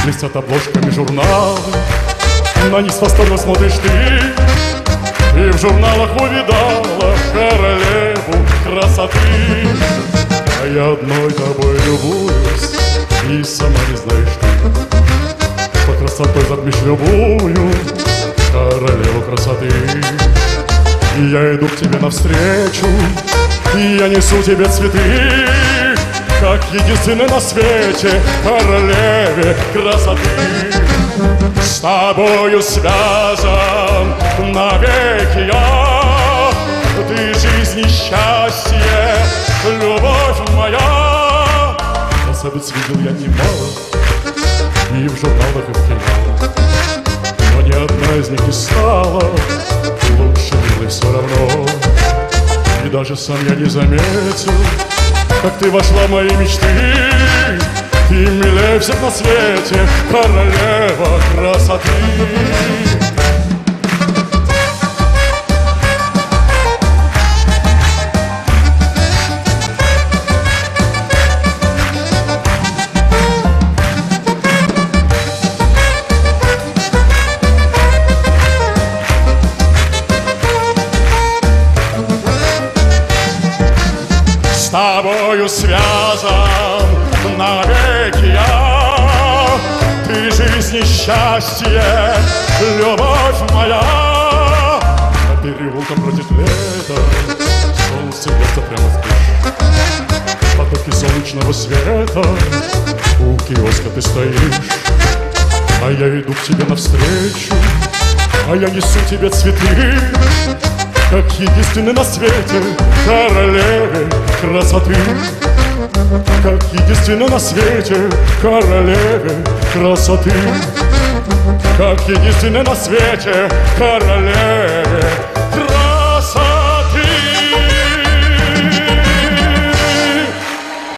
блестят обложками журналы, на них восторженно смотришь ты, и в журналах увидала королеву красоты. А я одной тобой любуюсь, и сама не знаешь ты, что красотой затмишь любую королеву красоты. И я иду к тебе навстречу, и я несу тебе цветы, как единственной на свете королеве красоты. С тобою связан навеки я, ты жизнь и счастье, любовь моя. Красавиц видел я немало, и в журналах, и в кино, но ни одна из них не стала лучше милой все равно. И даже сам я не заметил, как ты вошла в мои мечты. Ты милее всех на свете, королева красоты. С тобою связан навеки я, ты жизнь и счастье, любовь моя. По переулкам против лета солнце бьется прямо в печь, потоки солнечного света, у киоска ты стоишь. А я иду к тебе навстречу, а я несу тебе цветы, как единственный на свете королеве красоты. Как единственный на свете королеве красоты. Как единственный на свете королеве